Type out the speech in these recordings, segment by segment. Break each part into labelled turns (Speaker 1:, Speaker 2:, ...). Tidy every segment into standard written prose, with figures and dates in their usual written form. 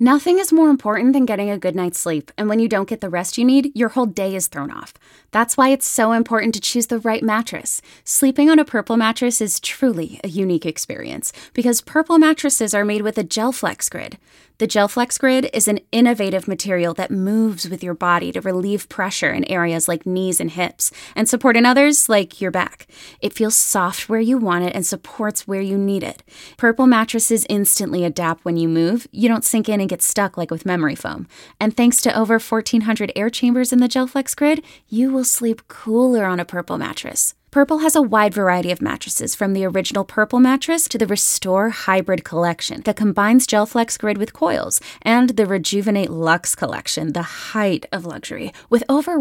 Speaker 1: Nothing is more important than getting a good night's sleep, and when you don't get the rest you need, your whole day is thrown off. That's why it's so important to choose the right mattress. Sleeping on a Purple mattress is truly a unique experience, because Purple mattresses are made with a GelFlex Grid. The GelFlex Grid is an innovative material that moves with your body to relieve pressure in areas like knees and hips, and support in others like your back. It feels soft where you want it and supports where you need it. Purple mattresses instantly adapt when you move. You don't sink in and get stuck like with memory foam. And thanks to over 1,400 air chambers in the GelFlex Grid, you will sleep cooler on a Purple mattress. Purple has a wide variety of mattresses, from the original Purple mattress to the Restore Hybrid collection that combines GelFlex Grid with coils, and the Rejuvenate Luxe collection, the height of luxury, with over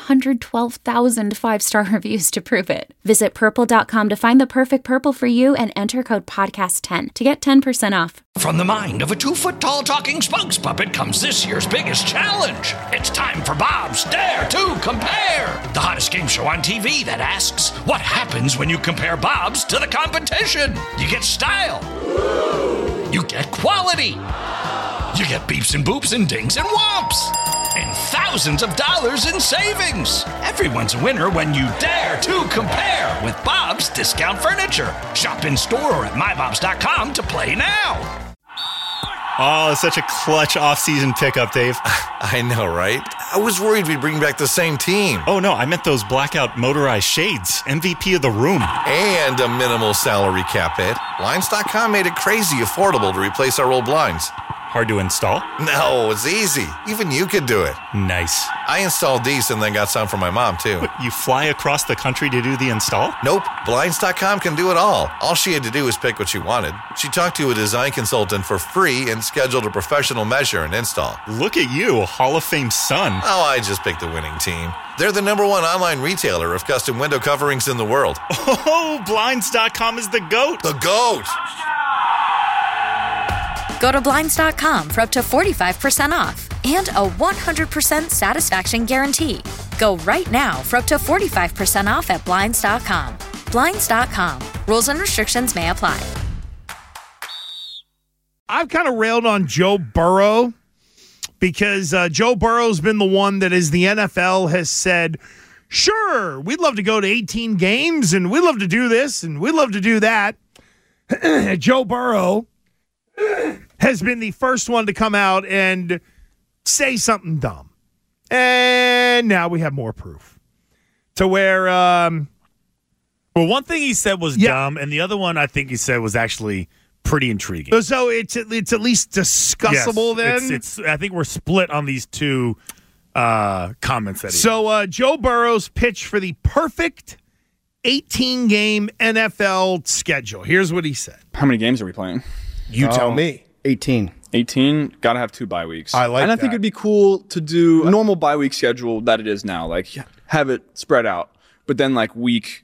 Speaker 1: 112,000 five-star reviews to prove it. Visit purple.com to find the perfect Purple for you and enter code podcast10 to get 10% off.
Speaker 2: From the mind of a 2-foot-tall talking spokes puppet comes this year's biggest challenge. It's time for Bob's Dare to Compare, the hottest game show on TV that asks, what happens when you compare Bob's to the competition? You get style. You get quality. You get beeps and boops and dings and whomps. And thousands of dollars in savings. Everyone's a winner when you dare to compare with Bob's Discount Furniture. Shop in store or at mybobs.com to play now.
Speaker 3: Oh, it's such a clutch off-season pickup, Dave.
Speaker 4: I know, right? I was worried we'd bring back the same team.
Speaker 3: Oh, no, I meant those blackout motorized shades. MVP of the room.
Speaker 4: And a minimal salary cap hit. Blinds.com made it crazy affordable to replace our old blinds.
Speaker 3: Hard to install?
Speaker 4: No, it's easy. Even you could do it.
Speaker 3: Nice.
Speaker 4: I installed these and then got some for my mom, too.
Speaker 3: What, you fly across the country to do the install?
Speaker 4: Nope. Blinds.com can do it all. All she had to do was pick what she wanted. She talked to a design consultant for free and scheduled a professional measure and install.
Speaker 3: Look at you, a Hall of Fame son.
Speaker 4: Oh, I just picked the winning team. They're the #1 online retailer of custom window coverings in the world.
Speaker 3: Oh, Blinds.com is the GOAT.
Speaker 4: The GOAT!
Speaker 5: Go to Blinds.com for up to 45% off and a 100% satisfaction guarantee. Go right now for up to 45% off at Blinds.com. Blinds.com. Rules and restrictions may apply.
Speaker 6: I've kind of railed on Joe Burrow because Joe Burrow's been the one that, as the NFL has said, sure, we'd love to go to 18 games and we'd love to do this and we'd love to do that. Joe Burrow has been the first one to come out and say something dumb. And now we have more proof to where
Speaker 7: well, one thing he said was dumb, and the other one I think he said was actually pretty intriguing.
Speaker 6: So it's at least discussable then?
Speaker 7: It's I think we're split on these two comments that he
Speaker 6: So Joe Burrow's pitch for the perfect 18-game NFL schedule. Here's what he said.
Speaker 8: How many games are we playing?
Speaker 6: You tell me.
Speaker 9: 18.
Speaker 8: 18, gotta have 2 bye weeks.
Speaker 6: I like
Speaker 8: and I
Speaker 6: that.
Speaker 8: think it'd be cool to do a normal bye week schedule that it is now. Like, have it spread out. But then, like, week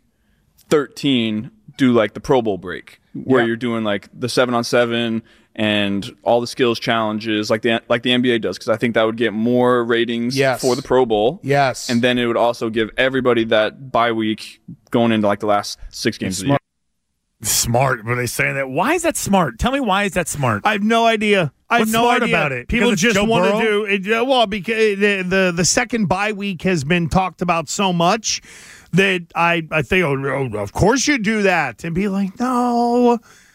Speaker 8: 13, do, like, the Pro Bowl break, where you're doing, like, the 7-on-7 and all the skills challenges like the NBA does, because I think that would get more ratings for the Pro Bowl.
Speaker 6: Yes.
Speaker 8: And then it would also give everybody that bye week going into, like, the last 6 games of the year.
Speaker 7: Smart, but they saying that. Why is that smart? Tell me, why is that smart?
Speaker 6: I have no idea. I have
Speaker 7: What's
Speaker 6: no
Speaker 7: smart
Speaker 6: idea
Speaker 7: about it?
Speaker 6: People
Speaker 7: Because it's
Speaker 6: just
Speaker 7: Joe
Speaker 6: want
Speaker 7: Burrow?
Speaker 6: to do it. Well, because the second bye week has been talked about so much that I think, oh, of course you do that, and be like, no.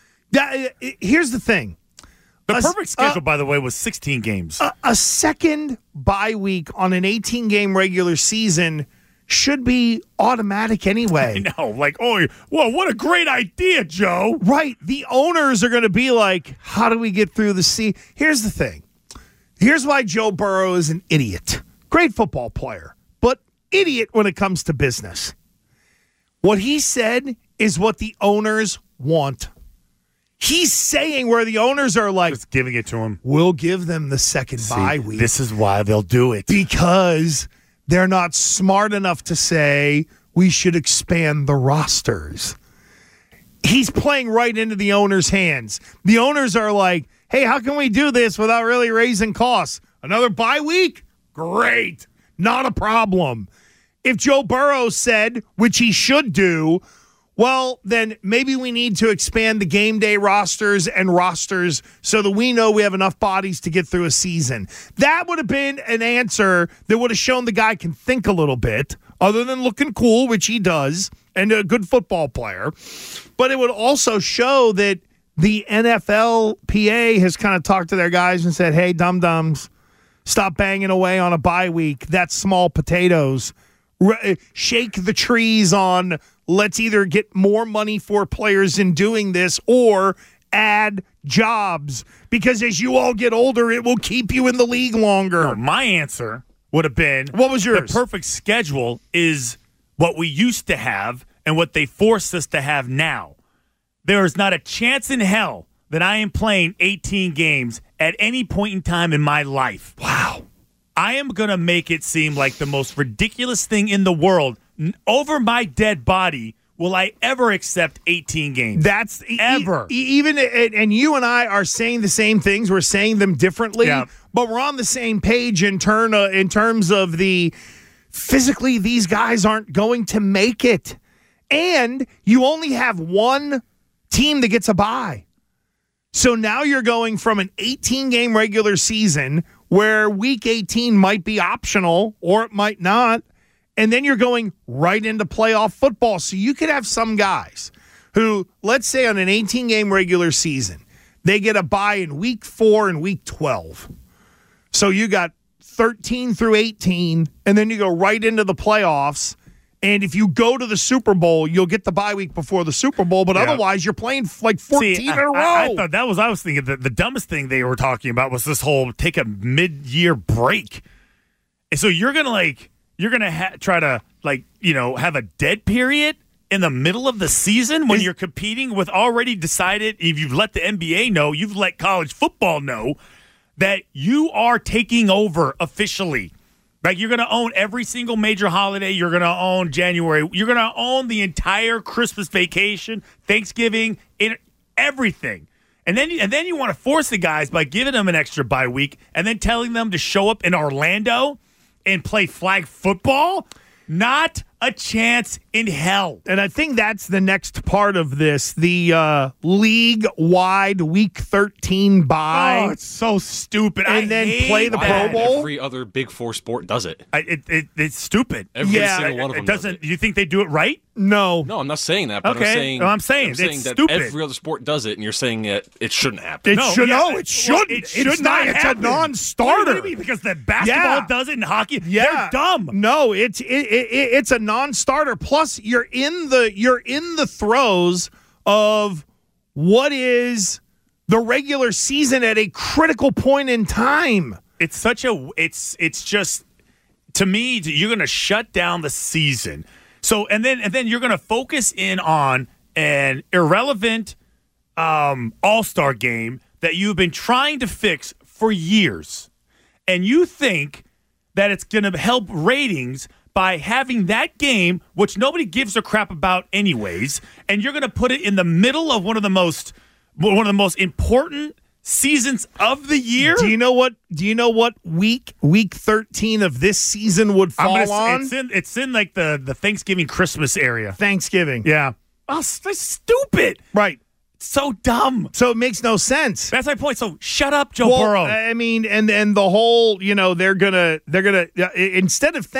Speaker 6: Here's the thing.
Speaker 7: The perfect schedule, by the way, was 16 games.
Speaker 6: A second bye week on an 18-game regular season should be automatic anyway.
Speaker 7: I know. Like, oh, well, what a great idea, Joe.
Speaker 6: Right. The owners are going to be like, how do we get through the season? Here's the thing. Here's why Joe Burrow is an idiot. Great football player, but idiot when it comes to business. What he said is what the owners want. He's saying where the owners are like,
Speaker 7: just giving it to him.
Speaker 6: We'll give them the second bye week.
Speaker 7: This is why they'll do it.
Speaker 6: Because they're not smart enough to say we should expand the rosters. He's playing right into the owner's hands. The owners are like, hey, how can we do this without really raising costs? Another bye week? Great. Not a problem. If Joe Burrow said, which he should do, Well, then maybe we need to expand the game day rosters so that we know we have enough bodies to get through a season. That would have been an answer that would have shown the guy can think a little bit, other than looking cool, which he does, and a good football player. But it would also show that the NFLPA has kind of talked to their guys and said, hey, dum-dums, stop banging away on a bye week. That's small potatoes. Shake the trees on let's either get more money for players in doing this or add jobs. Because as you all get older, it will keep you in the league longer.
Speaker 7: No, my answer would have been,
Speaker 6: what was yours?
Speaker 7: The perfect schedule is what we used to have and what they forced us to have now. There is not a chance in hell that I am playing 18 games at any point in time in my life.
Speaker 6: Wow.
Speaker 7: I am going to make it seem like the most ridiculous thing in the world. Over my dead body, will I ever accept 18 games?
Speaker 6: That's
Speaker 7: ever.
Speaker 6: Even and you and I are saying the same things. We're saying them differently, but we're on the same page in terms of the physically these guys aren't going to make it. And you only have one team that gets a bye. So now you're going from an 18-game regular season where week 18 might be optional or it might not, and then you're going right into playoff football. So you could have some guys who, let's say on an 18-game regular season, they get a bye in week 4 and week 12. So you got 13 through 18, and then you go right into the playoffs. And if you go to the Super Bowl, you'll get the bye week before the Super Bowl. But otherwise, you're playing like 14 in a row.
Speaker 7: I thought that was, I was thinking the dumbest thing they were talking about was this whole take a mid-year break. And so you're going to try to have a dead period in the middle of the season when you're competing with already decided, if you've let the NBA know, you've let college football know that you are taking over officially. Like, you're going to own every single major holiday. You're going to own January. You're going to own the entire Christmas vacation, Thanksgiving, everything. And then you want to force the guys by giving them an extra bye week and then telling them to show up in Orlando and play flag football? Not a chance in hell.
Speaker 6: And I think that's the next part of this, the league-wide Week 13 bye.
Speaker 7: Oh, it's so stupid.
Speaker 6: And then play the Pro Bowl.
Speaker 9: Every other Big Four sport does it.
Speaker 7: It's stupid.
Speaker 9: Every single one of them does it.
Speaker 7: Do you think they do it right?
Speaker 6: No.
Speaker 9: No, I'm not saying that. But
Speaker 7: okay.
Speaker 9: I'm saying
Speaker 7: it's
Speaker 9: that
Speaker 7: stupid.
Speaker 9: every other sport does it, and you're saying that it shouldn't happen.
Speaker 6: It shouldn't. It's not. It's a non-starter.
Speaker 7: What do you mean? Because the basketball does it and hockey. They're dumb.
Speaker 6: No, it's a non-starter. Plus, you're in the throes of what is the regular season at a critical point in time.
Speaker 7: It's just, to me, you're going to shut down the season. So and then you're going to focus in on an irrelevant all-star game that you've been trying to fix for years, and you think that it's going to help ratings by having that game, which nobody gives a crap about anyways, and you're going to put it in the middle of one of the most important seasons of the year.
Speaker 6: Do you know what week 13 of this season would fall on?
Speaker 7: It's in like the Thanksgiving Christmas area.
Speaker 6: Thanksgiving.
Speaker 7: Yeah. Oh, that's stupid.
Speaker 6: Right.
Speaker 7: So dumb.
Speaker 6: So it makes no sense.
Speaker 7: That's my point. So shut up, Joe Burrow.
Speaker 6: I mean, and the whole, they're gonna instead of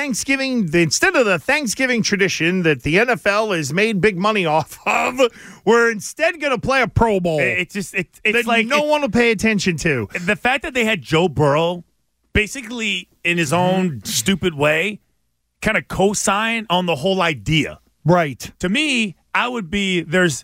Speaker 6: the Thanksgiving tradition that the NFL has made big money off of, we're instead gonna play a Pro Bowl.
Speaker 7: It's like
Speaker 6: no one will pay attention to.
Speaker 7: The fact that they had Joe Burrow basically in his own stupid way kind of co-sign on the whole idea.
Speaker 6: Right.
Speaker 7: To me, it's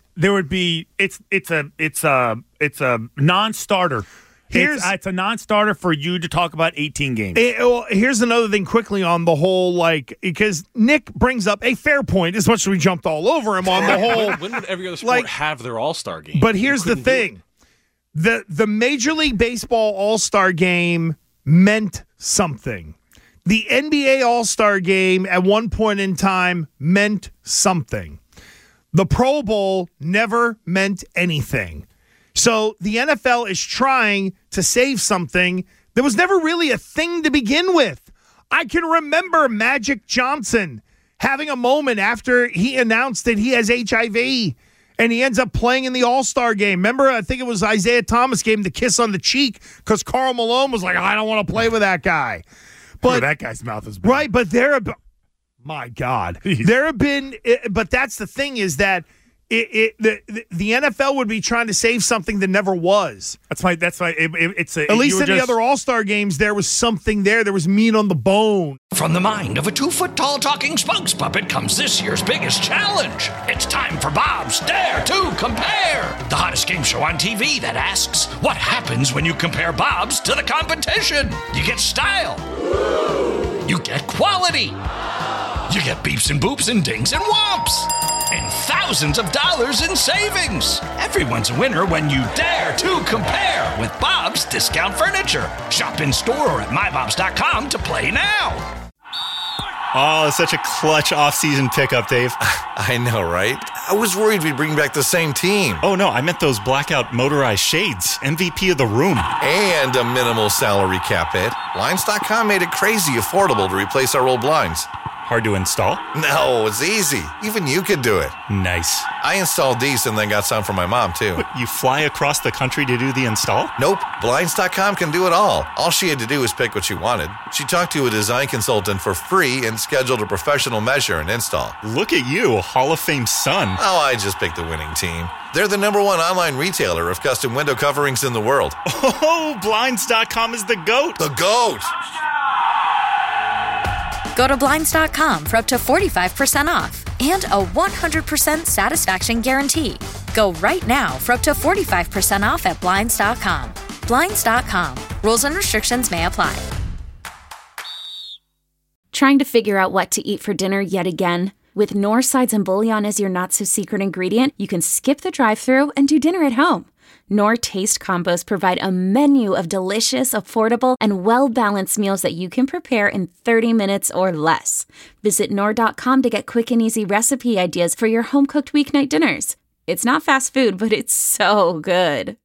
Speaker 7: a non-starter. It's a non-starter for you to talk about 18 games.
Speaker 6: Here's another thing quickly on the whole, because Nick brings up a fair point, as much as we jumped all over him on the whole.
Speaker 9: When would every other sport have their all-star game?
Speaker 6: But here's the thing. The Major League Baseball All-Star Game meant something. The NBA All-Star Game at one point in time meant something. The Pro Bowl never meant anything. So the NFL is trying to save something that was never really a thing to begin with. I can remember Magic Johnson having a moment after he announced that he has HIV and he ends up playing in the All-Star game. Remember, I think it was Isaiah Thomas gave him the kiss on the cheek because Karl Malone was like, I don't want to play with that guy.
Speaker 7: But that guy's mouth is big.
Speaker 6: Right, but my God. There have been, but that's the thing is that the NFL would be trying to save something that never was.
Speaker 7: That's why it's
Speaker 6: at least in the other All-Star games, there was something there. There was meat on the bone.
Speaker 2: From the mind of a 2-foot-tall talking spokes puppet comes this year's biggest challenge. It's time for Bob's Dare to Compare, the hottest game show on TV that asks, what happens when you compare Bob's to the competition? You get style. You get quality. You get beeps and boops and dings and whomps. And thousands of dollars in savings. Everyone's a winner when you dare to compare with Bob's Discount Furniture. Shop in store or at mybobs.com to play now.
Speaker 3: Oh, such a clutch off-season pickup, Dave.
Speaker 4: I know, right? I was worried we'd bring back the same team.
Speaker 3: Oh, no, I meant those blackout motorized shades. MVP of the room.
Speaker 4: And a minimal salary cap hit. Blinds.com made it crazy affordable to replace our old blinds.
Speaker 3: Hard to install?
Speaker 4: No, it's easy. Even you could do it.
Speaker 3: Nice.
Speaker 4: I installed these and then got some for my mom, too.
Speaker 3: But you fly across the country to do the install?
Speaker 4: Nope. Blinds.com can do it all. All she had to do was pick what she wanted. She talked to a design consultant for free and scheduled a professional measure and install.
Speaker 3: Look at you, Hall of Fame son.
Speaker 4: Oh, I just picked the winning team. They're the #1 online retailer of custom window coverings in the world.
Speaker 3: Oh, Blinds.com is the GOAT.
Speaker 4: The GOAT!
Speaker 5: Go to Blinds.com for up to 45% off and a 100% satisfaction guarantee. Go right now for up to 45% off at Blinds.com. Blinds.com. Rules and restrictions may apply.
Speaker 1: Trying to figure out what to eat for dinner yet again? With Knorr sides and bouillon as your not-so-secret ingredient, you can skip the drive-thru and do dinner at home. Knorr Taste Combos provide a menu of delicious, affordable, and well-balanced meals that you can prepare in 30 minutes or less. Visit Knorr.com to get quick and easy recipe ideas for your home-cooked weeknight dinners. It's not fast food, but it's so good.